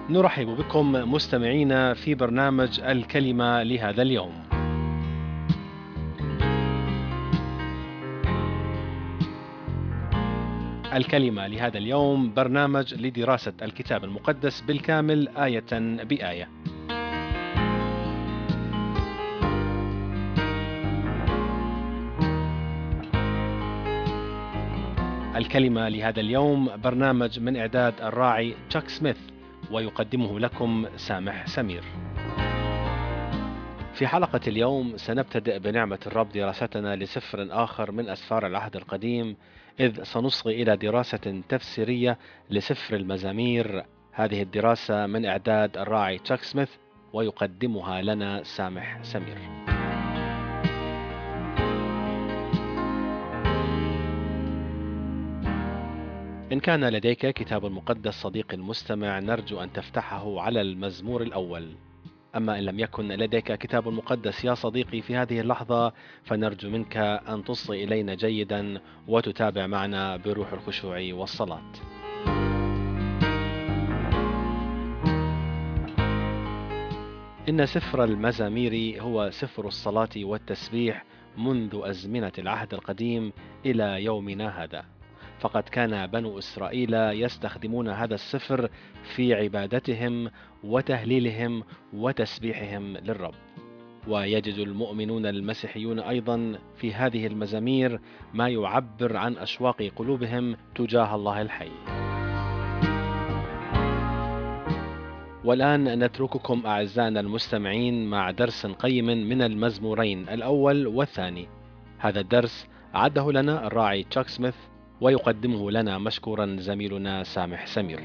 نرحب بكم مستمعينا في برنامج الكلمة لهذا اليوم. الكلمة لهذا اليوم برنامج لدراسة الكتاب المقدس بالكامل آية بآية. الكلمة لهذا اليوم برنامج من إعداد الراعي تشاك سميث، ويقدمه لكم سامح سمير. في حلقة اليوم سنبتدأ بنعمة الرب دراستنا لسفر آخر من أسفار العهد القديم، إذ سنصغي إلى دراسة تفسيرية لسفر المزامير. هذه الدراسة من إعداد الراعي تشاك سميث، ويقدمها لنا سامح سمير. إن كان لديك كتاب مقدس صديقي المستمع، نرجو أن تفتحه على المزمور الأول. أما إن لم يكن لديك كتاب مقدس يا صديقي في هذه اللحظة، فنرجو منك أن تصغي إلينا جيدا وتتابع معنا بروح الخشوع والصلاة. إن سفر المزامير هو سفر الصلاة والتسبيح منذ أزمنة العهد القديم إلى يومنا هذا، فقد كان بنو إسرائيل يستخدمون هذا السفر في عبادتهم وتهليلهم وتسبيحهم للرب. ويجد المؤمنون المسيحيون أيضا في هذه المزامير ما يعبر عن أشواق قلوبهم تجاه الله الحي. والآن نترككم أعزائنا المستمعين مع درس قيم من المزمورين الأول والثاني. هذا الدرس أعده لنا الراعي تشاك سميث، ويقدمه لنا مشكورا زميلنا سامح سمير.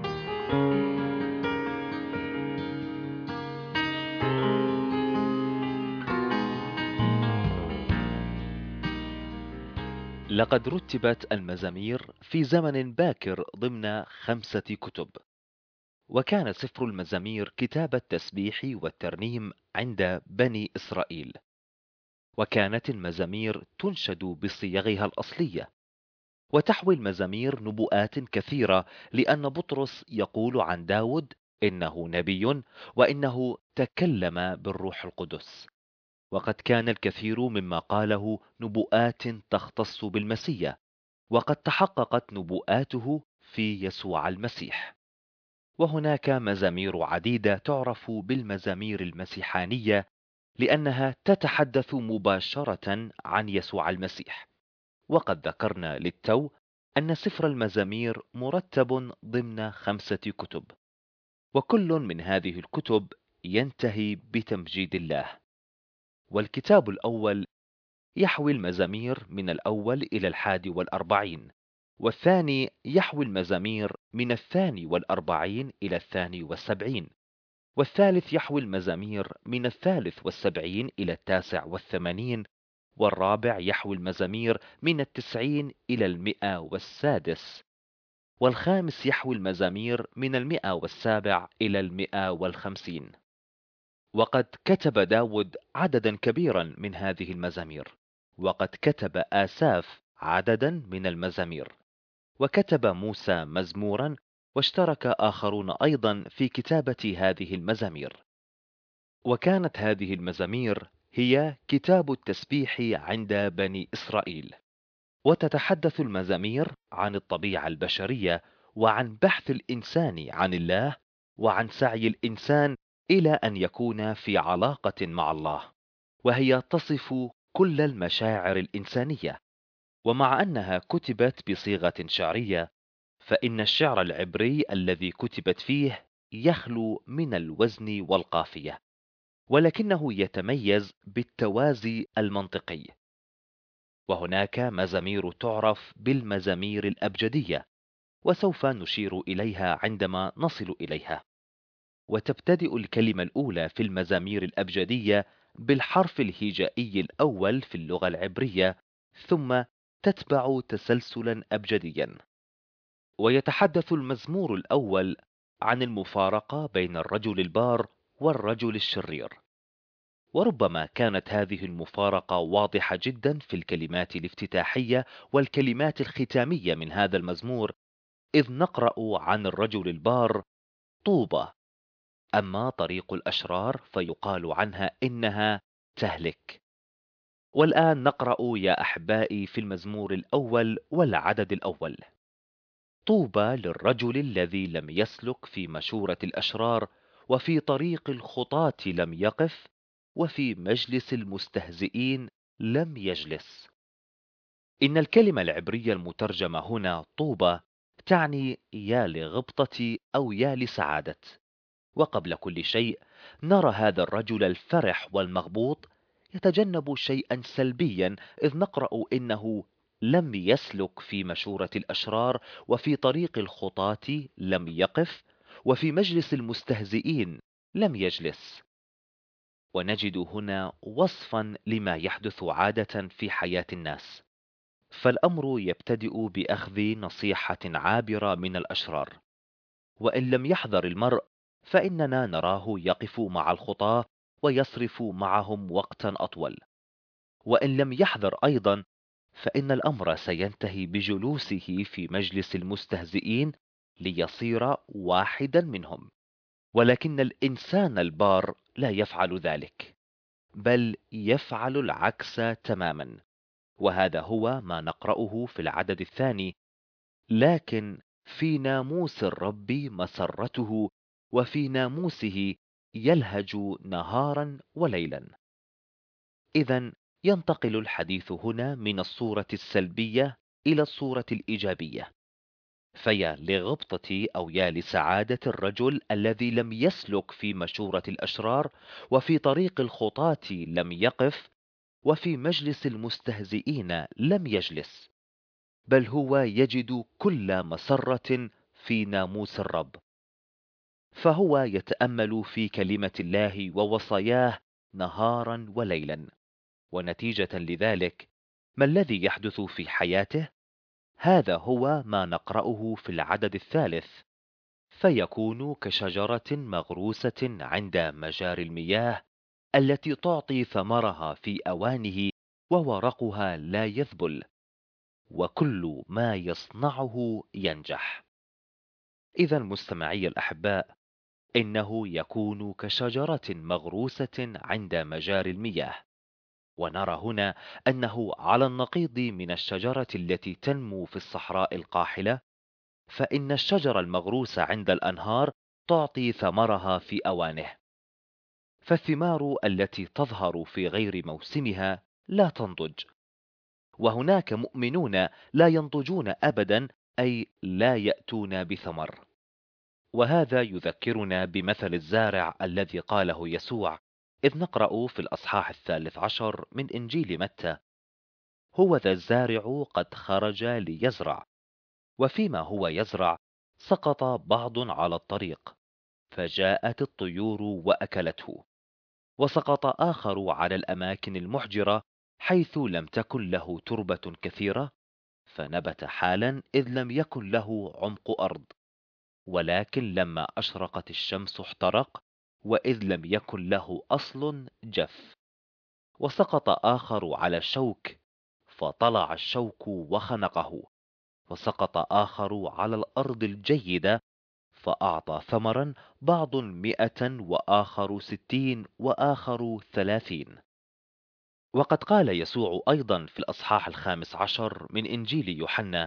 لقد رتبت المزامير في زمن باكر ضمن 5 كتب، وكان سفر المزامير كتاب التسبيح والترنيم عند بني إسرائيل، وكانت المزامير تنشد بصيغها الأصلية، وتحوي المزامير نبوءات كثيرة، لأن بطرس يقول عن داود إنه نبي وإنه تكلم بالروح القدس، وقد كان الكثير مما قاله نبوءات تختص بالمسيح، وقد تحققت نبوءاته في يسوع المسيح. وهناك مزامير عديدة تعرف بالمزامير المسيحانية، لأنها تتحدث مباشرة عن يسوع المسيح. وقد ذكرنا للتو أن سفر المزامير مرتب ضمن 5 كتب، وكل من هذه الكتب ينتهي بتمجيد الله. والكتاب الأول يحوي المزامير من الأول إلى 41، والثاني يحوي المزامير من 42 إلى 72، والثالث يحوي المزامير من 73 إلى 89، والرابع يحوي المزامير من 90 إلى 106، والخامس يحوي المزامير من 107 إلى 150. وقد كتب داود عددا كبيرا من هذه المزامير، وقد كتب آساف عددا من المزامير، وكتب موسى مزمورا، واشترك آخرون أيضا في كتابة هذه المزامير. وكانت هذه المزامير هي كتاب التسبيح عند بني إسرائيل. وتتحدث المزامير عن الطبيعة البشرية، وعن بحث الإنسان عن الله، وعن سعي الإنسان إلى أن يكون في علاقة مع الله، وهي تصف كل المشاعر الإنسانية. ومع أنها كتبت بصيغة شعرية، فإن الشعر العبري الذي كتبت فيه يخلو من الوزن والقافية، ولكنه يتميز بالتوازي المنطقي. وهناك مزامير تعرف بالمزامير الأبجدية، وسوف نشير إليها عندما نصل إليها. وتبتدئ الكلمة الأولى في المزامير الأبجدية بالحرف الهجائي الأول في اللغة العبرية، ثم تتبع تسلسلا أبجديا. ويتحدث المزمور الأول عن المفارقة بين الرجل البار والرجل الشرير. وربما كانت هذه المفارقة واضحة جدا في الكلمات الافتتاحية والكلمات الختامية من هذا المزمور، إذ نقرأ عن الرجل البار: طوبى. أما طريق الأشرار فيقال عنها إنها تهلك. والآن نقرأ يا أحبائي في المزمور الأول والعدد الأول: طوبى للرجل الذي لم يسلك في مشورة الأشرار، وفي طريق الخطاة لم يقف، وفي مجلس المستهزئين لم يجلس. إن الكلمة العبرية المترجمة هنا طوبى تعني يا لغبطة أو يا لسعادة. وقبل كل شيء نرى هذا الرجل الفرح والمغبوط يتجنب شيئا سلبيا، إذ نقرأ إنه لم يسلك في مشورة الأشرار، وفي طريق الخطاة لم يقف، وفي مجلس المستهزئين لم يجلس. ونجد هنا وصفا لما يحدث عادة في حياة الناس. فالأمر يبتدئ بأخذ نصيحة عابرة من الأشرار، وإن لم يحذر المرء فإننا نراه يقف مع الخطاة ويصرف معهم وقتا أطول. وإن لم يحذر أيضا فإن الأمر سينتهي بجلوسه في مجلس المستهزئين ليصير واحدا منهم. ولكن الإنسان البار لا يفعل ذلك، بل يفعل العكس تماما. وهذا هو ما نقرأه في العدد الثاني: لكن في ناموس الرب مسرته، وفي ناموسه يلهج نهارا وليلا. إذا ينتقل الحديث هنا من الصورة السلبية إلى الصورة الإيجابية. فيا لغبطة أو يا لسعادة الرجل الذي لم يسلك في مشورة الأشرار، وفي طريق الخطاة لم يقف، وفي مجلس المستهزئين لم يجلس، بل هو يجد كل مسرة في ناموس الرب. فهو يتأمل في كلمة الله ووصاياه نهارا وليلا. ونتيجة لذلك ما الذي يحدث في حياته؟ هذا هو ما نقرأه في العدد الثالث: فيكون كشجرة مغروسة عند مجاري المياه، التي تعطي ثمرها في أوانه، وورقها لا يذبل، وكل ما يصنعه ينجح. إذا مستمعي الأحباء، إنه يكون كشجرة مغروسة عند مجاري المياه. ونرى هنا أنه على النقيض من الشجرة التي تنمو في الصحراء القاحلة. فإن الشجرة المغروسة عند الأنهار تعطي ثمرها في أوانه، فالثمار التي تظهر في غير موسمها لا تنضج. وهناك مؤمنون لا ينضجون أبدا، أي لا يأتون بثمر. وهذا يذكرنا بمثل الزارع الذي قاله يسوع، إذ نقرأ في الأصحاح 13 من إنجيل متى: هو ذا الزارع قد خرج ليزرع، وفيما هو يزرع سقط بعض على الطريق، فجاءت الطيور وأكلته. وسقط آخر على الأماكن المحجرة، حيث لم تكن له تربة كثيرة، فنبت حالا إذ لم يكن له عمق أرض. ولكن لما أشرقت الشمس احترق، وإذ لم يكن له أصل جف. وسقط آخر على الشوك، فطلع الشوك وخنقه. وسقط آخر على الأرض الجيدة، فأعطى ثمرا، بعض 100 وآخر 60 وآخر 30. وقد قال يسوع أيضا في الأصحاح 15 من إنجيل يوحنا: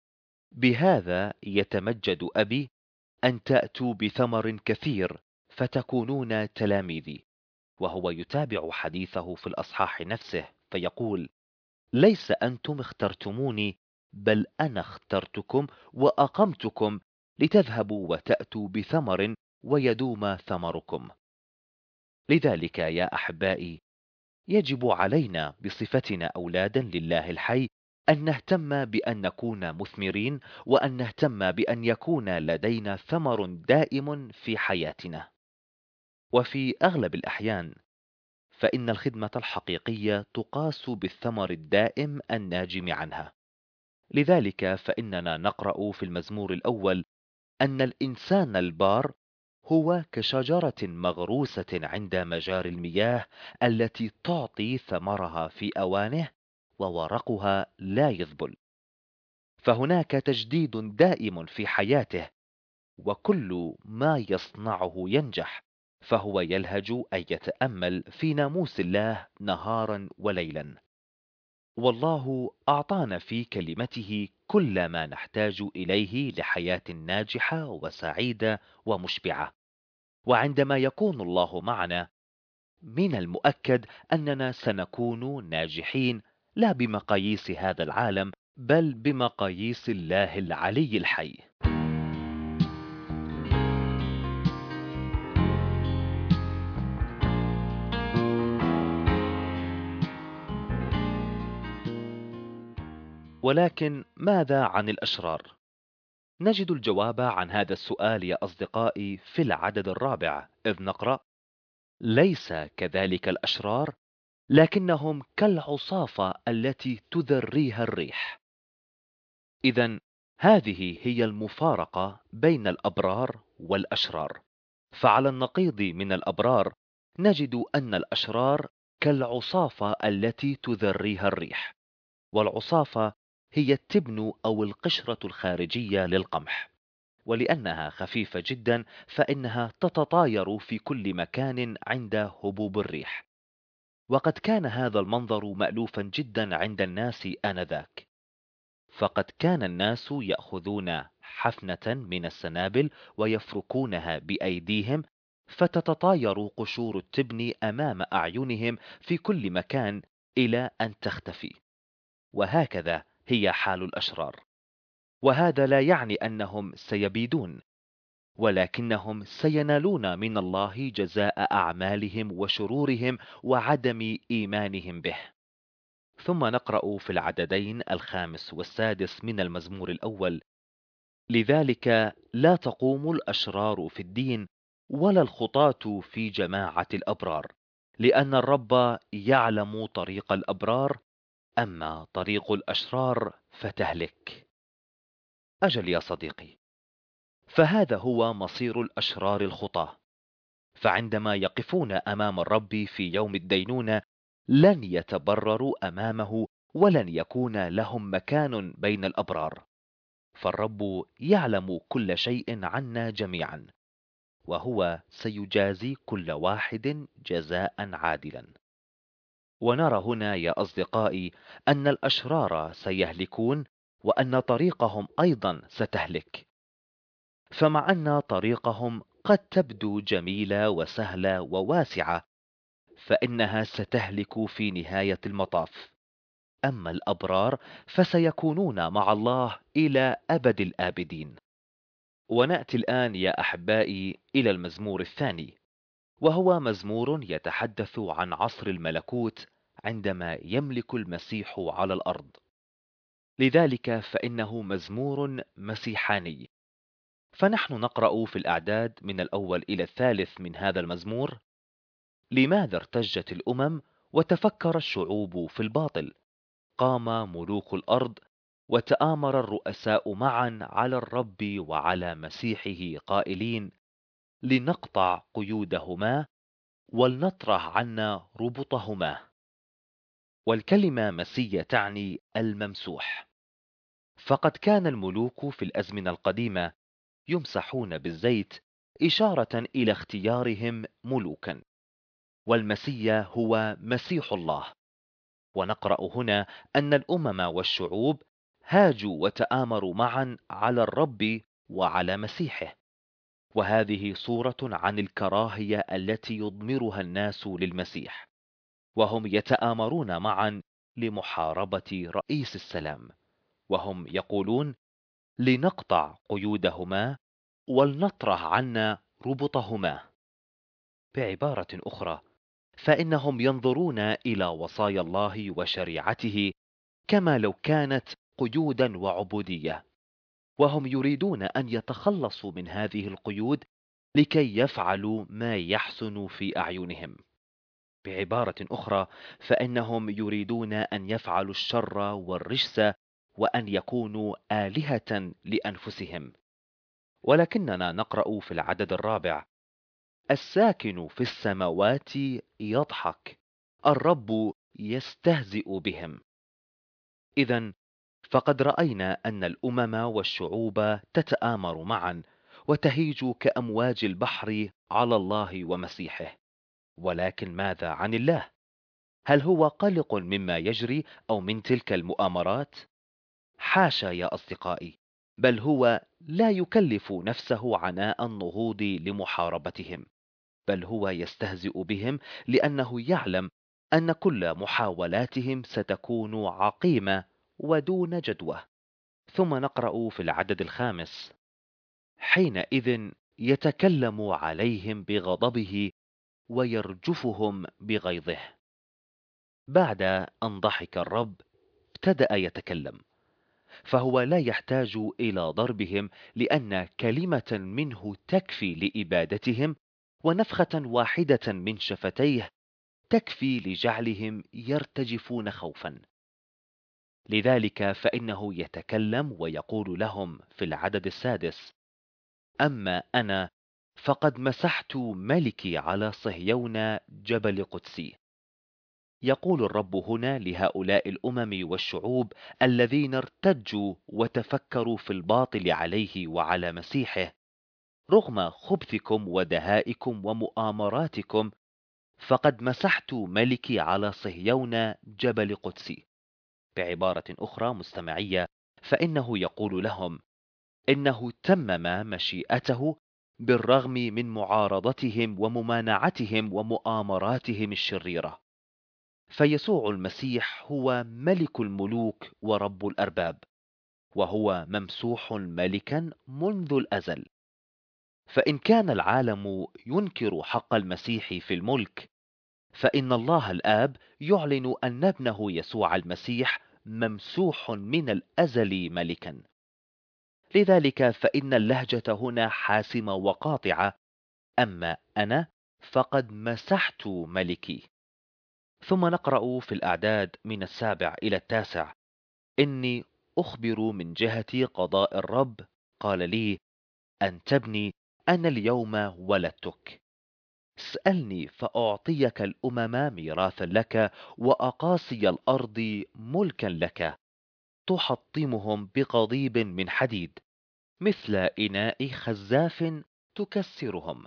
بهذا يتمجد أبي، أن تأتوا بثمر كثير فتكونون تلاميذي. وهو يتابع حديثه في الأصحاح نفسه فيقول: ليس أنتم اخترتموني، بل أنا اخترتكم وأقمتكم لتذهبوا وتأتوا بثمر ويدوم ثمركم. لذلك يا أحبائي، يجب علينا بصفتنا أولادا لله الحي أن نهتم بأن نكون مثمرين، وأن نهتم بأن يكون لدينا ثمر دائم في حياتنا. وفي أغلب الأحيان فإن الخدمة الحقيقية تقاس بالثمر الدائم الناجم عنها. لذلك فإننا نقرأ في المزمور الأول أن الإنسان البار هو كشجرة مغروسة عند مجاري المياه، التي تعطي ثمرها في أوانه، وورقها لا يذبل. فهناك تجديد دائم في حياته، وكل ما يصنعه ينجح، فهو يلهج أن يتأمل في ناموس الله نهارا وليلا. والله أعطانا في كلمته كل ما نحتاج إليه لحياة ناجحة وسعيدة ومشبعة. وعندما يكون الله معنا، من المؤكد أننا سنكون ناجحين، لا بمقاييس هذا العالم، بل بمقاييس الله العلي الحي. ولكن ماذا عن الأشرار؟ نجد الجواب عن هذا السؤال يا أصدقائي في العدد الرابع، إذ نقرأ: ليس كذلك الأشرار، لكنهم كالعصافة التي تذريها الريح. إذن هذه هي المفارقة بين الأبرار والأشرار. فعلى النقيض من الأبرار نجد أن الأشرار كالعصافة التي تذريها الريح. والعصافة هي التبن أو القشرة الخارجية للقمح، ولأنها خفيفة جدا فإنها تتطاير في كل مكان عند هبوب الريح. وقد كان هذا المنظر مألوفا جدا عند الناس آنذاك. فقد كان الناس يأخذون حفنة من السنابل ويفركونها بأيديهم، فتتطاير قشور التبن أمام أعينهم في كل مكان إلى أن تختفي. وهكذا هي حال الأشرار. وهذا لا يعني أنهم سيبيدون، ولكنهم سينالون من الله جزاء أعمالهم وشرورهم وعدم إيمانهم به. ثم نقرأ في العددين الخامس والسادس من المزمور الأول: لذلك لا تقوم الأشرار في الدين، ولا الخطاة في جماعة الأبرار، لأن الرب يعلم طريق الأبرار، أما طريق الأشرار فتهلك. أجل يا صديقي، فهذا هو مصير الأشرار الخطاة. فعندما يقفون أمام الرب في يوم الدينونة لن يتبرروا أمامه، ولن يكون لهم مكان بين الأبرار. فالرب يعلم كل شيء عنا جميعا، وهو سيجازي كل واحد جزاء عادلا. ونرى هنا يا أصدقائي أن الأشرار سيهلكون، وأن طريقهم أيضا ستهلك. فمع أن طريقهم قد تبدو جميلة وسهلة وواسعة، فإنها ستهلك في نهاية المطاف. أما الأبرار فسيكونون مع الله إلى أبد الآبدين. ونأتي الآن يا أحبائي إلى المزمور الثاني، وهو مزمور يتحدث عن عصر الملكوت عندما يملك المسيح على الأرض. لذلك فإنه مزمور مسيحاني. فنحن نقرأ في الأعداد من الأول إلى الثالث من هذا المزمور: لماذا ارتجت الأمم وتفكر الشعوب في الباطل؟ قام ملوك الأرض وتآمر الرؤساء معا على الرب وعلى مسيحه قائلين: لنقطع قيودهما ولنطرح عنا ربطهما. والكلمة مسية تعني الممسوح. فقد كان الملوك في الأزمنة القديمة يمسحون بالزيت إشارة إلى اختيارهم ملوكا، والمسيا هو مسيح الله. ونقرأ هنا أن الأمم والشعوب هاجوا وتآمروا معا على الرب وعلى مسيحه. وهذه صورة عن الكراهية التي يضمرها الناس للمسيح، وهم يتآمرون معا لمحاربة رئيس السلام. وهم يقولون: لنقطع قيودهما ولنطرح عنا ربطهما. بعبارة أخرى، فإنهم ينظرون إلى وصايا الله وشريعته كما لو كانت قيودا وعبودية، وهم يريدون أن يتخلصوا من هذه القيود لكي يفعلوا ما يحسن في أعينهم. بعبارة أخرى، فإنهم يريدون أن يفعلوا الشر والرجس، وأن يكونوا آلهة لأنفسهم. ولكننا نقرأ في العدد الرابع: الساكن في السماوات يضحك، الرب يستهزئ بهم. إذن فقد رأينا أن الأمم والشعوب تتآمر معا، وتهيج كأمواج البحر على الله ومسيحه. ولكن ماذا عن الله؟ هل هو قلق مما يجري أو من تلك المؤامرات؟ حاشا يا أصدقائي، بل هو لا يكلف نفسه عناء النهوض لمحاربتهم، بل هو يستهزئ بهم لأنه يعلم أن كل محاولاتهم ستكون عقيمة ودون جدوى. ثم نقرأ في العدد الخامس: حينئذ يتكلم عليهم بغضبه ويرجفهم بغيظه. بعد أن ضحك الرب ابتدأ يتكلم، فهو لا يحتاج إلى ضربهم، لأن كلمة منه تكفي لإبادتهم، ونفخة واحدة من شفتيه تكفي لجعلهم يرتجفون خوفا. لذلك فإنه يتكلم ويقول لهم في العدد السادس: أما أنا فقد مسحت ملكي على صهيون جبل قدسي. يقول الرب هنا لهؤلاء الأمم والشعوب الذين ارتجوا وتفكروا في الباطل عليه وعلى مسيحه: رغم خبثكم ودهائكم ومؤامراتكم، فقد مسحت ملكي على صهيون جبل قدسي. بعبارة أخرى مستمعية، فإنه يقول لهم إنه تمم مشيئته بالرغم من معارضتهم وممانعتهم ومؤامراتهم الشريرة. فيسوع المسيح هو ملك الملوك ورب الأرباب، وهو ممسوح ملكا منذ الأزل. فإن كان العالم ينكر حق المسيح في الملك، فإن الله الآب يعلن أن ابنه يسوع المسيح ممسوح من الأزل ملكا. لذلك فإن اللهجة هنا حاسمة وقاطعة: أما أنا فقد مسحت ملكي. ثم نقرأ في الأعداد من 7 إلى 9: إني أخبر من جهة قضاء الرب، قال لي: أن تبني، أنا اليوم ولدتك. اسألني فأعطيك الأمم ميراثا لك، وأقاصي الأرض ملكا لك. تحطمهم بقضيب من حديد، مثل إناء خزاف تكسرهم.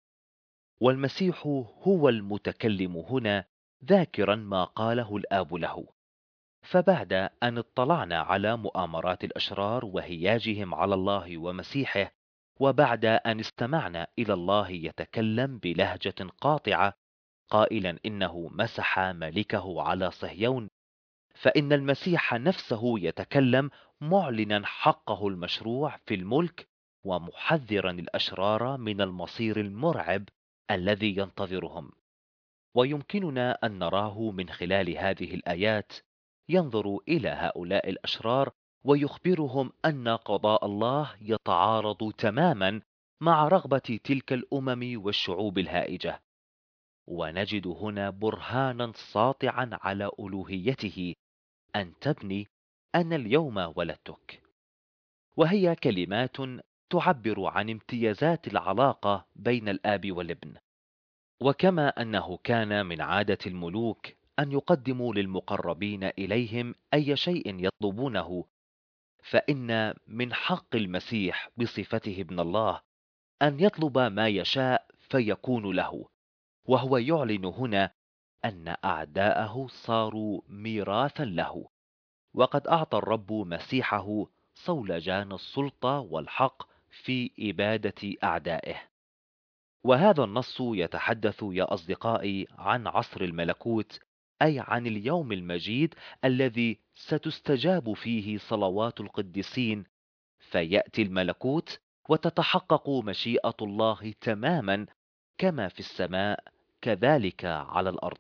والمسيح هو المتكلم هنا، ذاكرا ما قاله الآب له. فبعد أن اطلعنا على مؤامرات الأشرار وهياجهم على الله ومسيحه، وبعد أن استمعنا إلى الله يتكلم بلهجة قاطعة قائلا إنه مسح ملكه على صهيون، فإن المسيح نفسه يتكلم معلنا حقه المشروع في الملك، ومحذرا الأشرار من المصير المرعب الذي ينتظرهم. ويمكننا أن نراه من خلال هذه الآيات، ينظر إلى هؤلاء الأشرار ويخبرهم أن قضاء الله يتعارض تماما مع رغبة تلك الأمم والشعوب الهائجة. ونجد هنا برهانا ساطعا على ألوهيته: أن تبني، أنا اليوم ولدتك. وهي كلمات تعبر عن امتيازات العلاقة بين الآب والابن. وكما أنه كان من عادة الملوك أن يقدموا للمقربين إليهم أي شيء يطلبونه، فإن من حق المسيح بصفته ابن الله أن يطلب ما يشاء فيكون له. وهو يعلن هنا أن أعداءه صاروا ميراثا له، وقد أعطى الرب مسيحه صولجان السلطة والحق في إبادة أعدائه. وهذا النص يتحدث يا أصدقائي عن عصر الملكوت، أي عن اليوم المجيد الذي ستستجاب فيه صلوات القديسين، فيأتي الملكوت وتتحقق مشيئة الله تماما، كما في السماء كذلك على الأرض.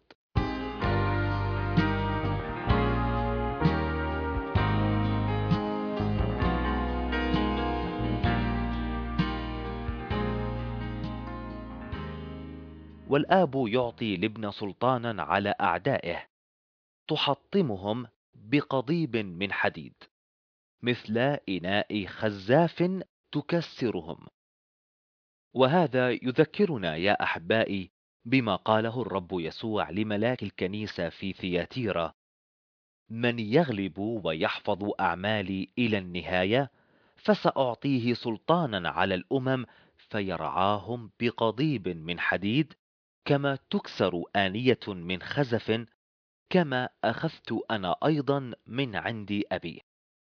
والآب يعطي الابن سلطانا على أعدائه، تحطمهم بقضيب من حديد، مثل إناء خزاف تكسرهم. وهذا يذكرنا يا أحبائي بما قاله الرب يسوع لملاك الكنيسة في ثياتيرا: من يغلب ويحفظ أعمالي إلى النهاية فسأعطيه سلطانا على الأمم فيرعاهم بقضيب من حديد، كما تكسر آنية من خزف، كما أخذت أنا أيضا من عند أبي.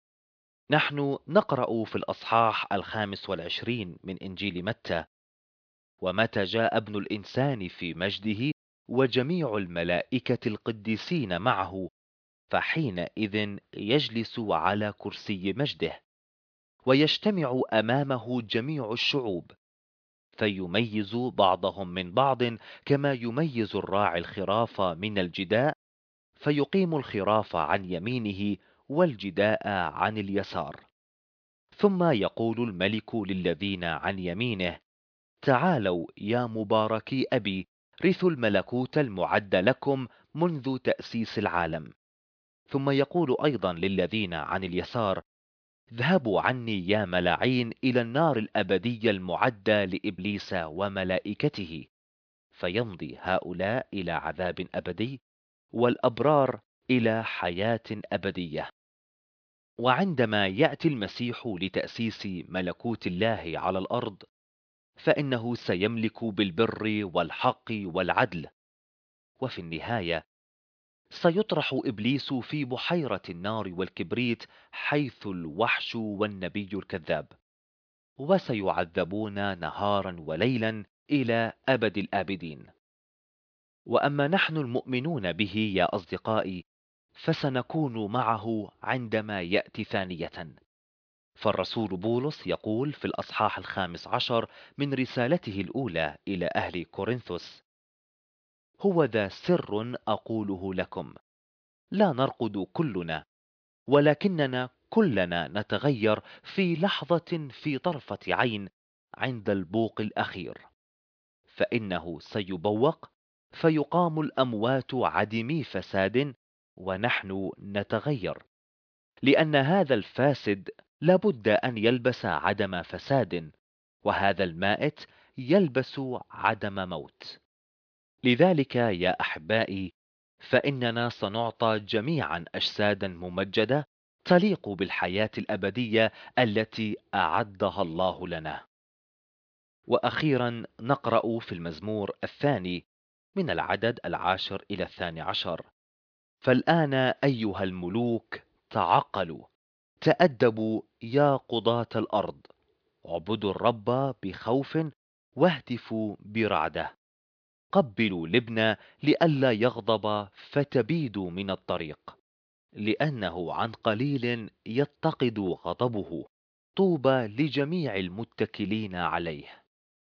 نحن نقرأ في الأصحاح 25 من إنجيل متى: ومتى جاء ابن الإنسان في مجده وجميع الملائكة القديسين معه، فحينئذ يجلس على كرسي مجده، ويجتمع أمامه جميع الشعوب، فيميز بعضهم من بعض، كما يميز الراعي الخراف من الجداء، فيقيم الخراف عن يمينه والجداء عن اليسار. ثم يقول الملك للذين عن يمينه: تعالوا يا مباركي أبي، رثوا الملكوت المعد لكم منذ تأسيس العالم. ثم يقول أيضا للذين عن اليسار: اذهبوا عني يا ملاعين إلى النار الأبدية المعدة لإبليس وملائكته، فيمضي هؤلاء إلى عذاب أبدي، والأبرار إلى حياة أبدية. وعندما يأتي المسيح لتأسيس ملكوت الله على الأرض، فإنه سيملك بالبر والحق والعدل، وفي النهاية سيطرح إبليس في بحيرة النار والكبريت، حيث الوحش والنبي الكذاب، وسيعذبون نهارا وليلا إلى أبد الآبدين. وأما نحن المؤمنون به يا أصدقائي، فسنكون معه عندما يأتي ثانية. فالرسول بولس يقول في الأصحاح 15 من رسالته الأولى إلى أهل كورنثوس: هو ذا سر أقوله لكم، لا نرقد كلنا، ولكننا كلنا نتغير في لحظة، في طرفة عين، عند البوق الأخير، فإنه سيبوق، فيقام الأموات عدمي فساد، ونحن نتغير، لأن هذا الفاسد لابد أن يلبس عدم فساد، وهذا المائت يلبس عدم موت. لذلك يا أحبائي، فإننا سنعطى جميعا أجسادا ممجدة تليق بالحياة الأبدية التي أعدها الله لنا. وأخيرا نقرأ في المزمور الثاني من العدد 10 إلى 12: فالآن أيها الملوك تعقلوا، تأدبوا يا قضاة الأرض، اعبدوا الرب بخوف واهتفوا برعدة، قبلوا لبنى لئلا يغضب فتبيدوا من الطريق، لأنه عن قليل يتقد غضبه، طوبى لجميع المتكلين عليه.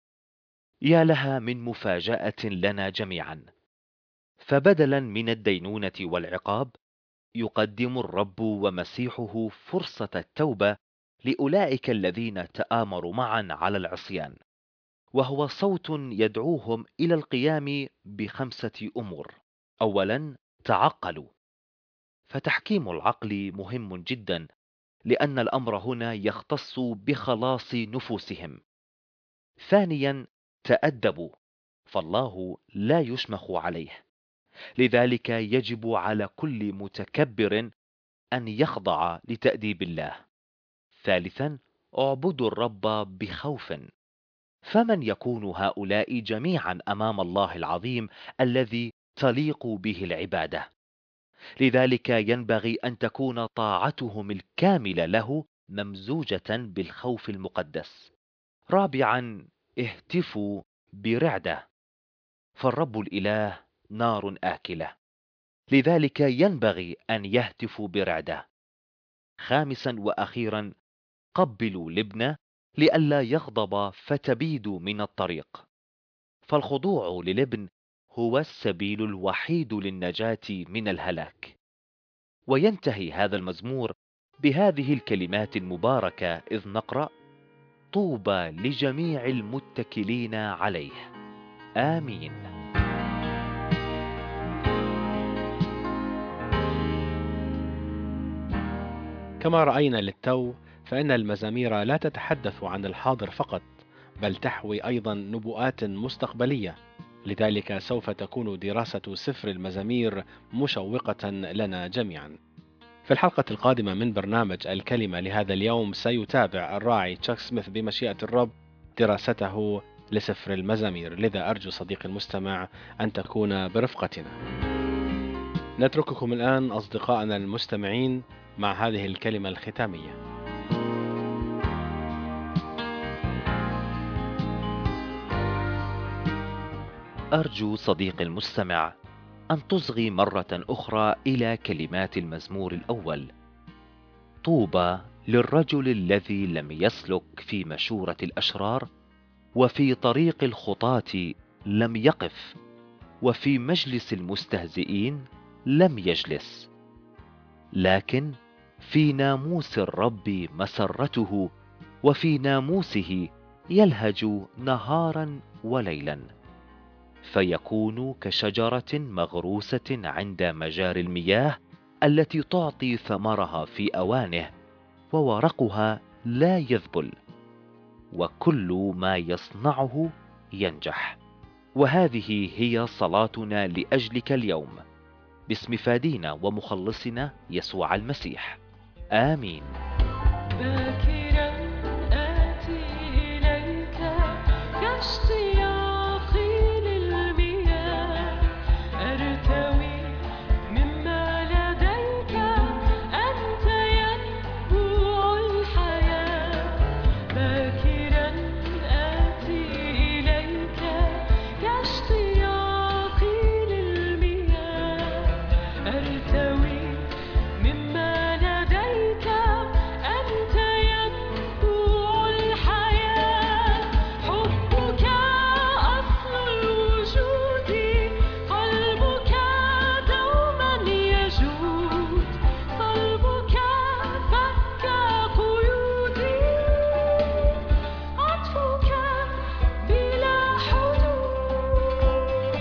يا لها من مفاجأة لنا جميعا! فبدلا من الدينونة والعقاب، يقدم الرب ومسيحه فرصة التوبة لأولئك الذين تآمروا معا على العصيان، وهو صوت يدعوهم إلى القيام ب5 أمور. أولا، تعقلوا. فتحكيم العقل مهم جدا، لأن الأمر هنا يختص بخلاص نفوسهم. ثانيا، تأدبوا، فالله لا يشمخ عليه، لذلك يجب على كل متكبر أن يخضع لتأديب الله. ثالثا، اعبدوا الرب بخوف، فمن يكون هؤلاء جميعا أمام الله العظيم الذي تليق به العبادة؟ لذلك ينبغي أن تكون طاعتهم الكاملة له ممزوجة بالخوف المقدس. رابعا، اهتفوا برعدة، فالرب الإله نار آكلة، لذلك ينبغي أن يهتفوا برعدة. خامسا وأخيرا، قبلوا لبنى لئلا يغضب فتبيدوا من الطريق، فالخضوع للابن هو السبيل الوحيد للنجاة من الهلاك. وينتهي هذا المزمور بهذه الكلمات المباركة إذ نقرأ: طوبى لجميع المتكلين عليه. آمين. كما رأينا للتو، فإن المزامير لا تتحدث عن الحاضر فقط، بل تحوي أيضا نبوءات مستقبلية. لذلك سوف تكون دراسة سفر المزامير مشوقة لنا جميعا. في الحلقة القادمة من برنامج الكلمة لهذا اليوم سيتابع الراعي تشاك سميث بمشيئة الرب دراسته لسفر المزامير، لذا أرجو صديقي المستمع أن تكون برفقتنا. نترككم الآن أصدقائنا المستمعين مع هذه الكلمة الختامية. أرجو صديقي المستمع أن تصغي مرة أخرى إلى كلمات المزمور الأول. طوبى للرجل الذي لم يسلك في مشورة الأشرار، وفي طريق الخطاة لم يقف، وفي مجلس المستهزئين لم يجلس، لكن في ناموس الرب مسرته، وفي ناموسه يلهج نهارا وليلا. فيكون كشجرة مغروسة عند مجاري المياه، التي تعطي ثمرها في أوانه، وورقها لا يذبل، وكل ما يصنعه ينجح. وهذه هي صلاتنا لأجلك اليوم، باسم فادينا ومخلصنا يسوع المسيح، آمين. باكرا آتي إليك كاشتياقي للمياه، أرتوي مما لديك، أنت ينبوع الحياة. باكرا آتي إليك كاشتياقي للمياه، أرتوي مما لديك، أنت ينبوع الحياة. حبك أصل الوجود، قلبك دوما يجود، صلبك فك قيودي، عطفك بلا حدود.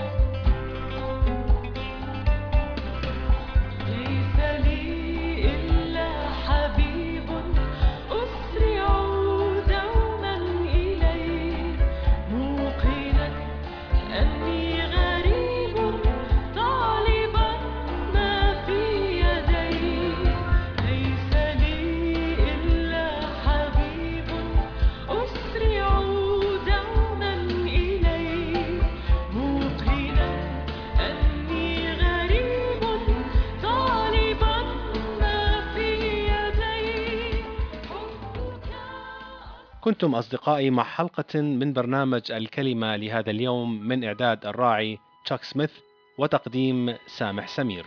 ليس لي إلا حبيب أسرع دوما إليه، موقنا أني غريب طالبا ما في يديه. ليس لي إلا حبيب أسرع دوما إليه، موقنا أني غريب طالبا ما في يديه. حبك كنتم أصدقائي مع حلقة من برنامج الكلمة لهذا اليوم من إعداد الراعي تشاك سميث وتقديم سامح سمير.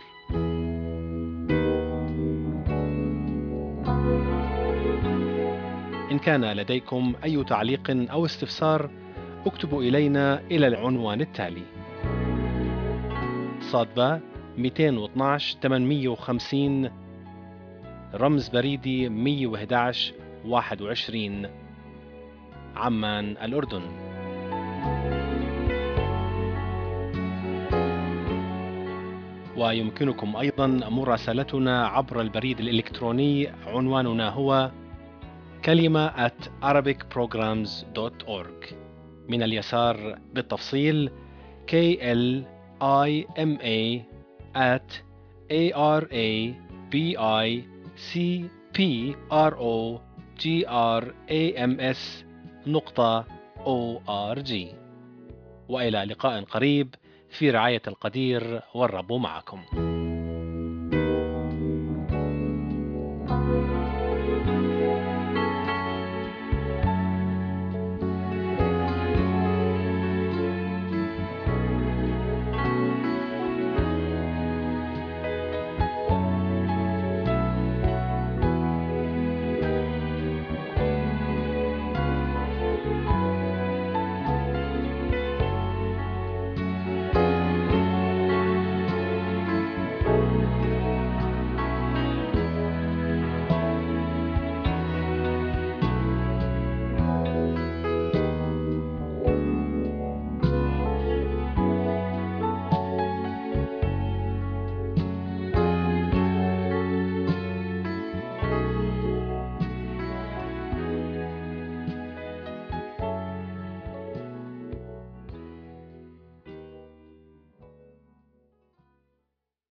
إن كان لديكم أي تعليق أو استفسار اكتبوا إلينا إلى العنوان التالي: صادبة 212 850 رمز بريدي 111 21 عمان الأردن. ويمكنكم أيضا مراسلتنا عبر البريد الإلكتروني، عنواننا هو كلمة @arabicprograms.org. من اليسار بالتفصيل KLIMA@arabicprograms.org. وإلى لقاء قريب في رعاية القدير، والرب معكم.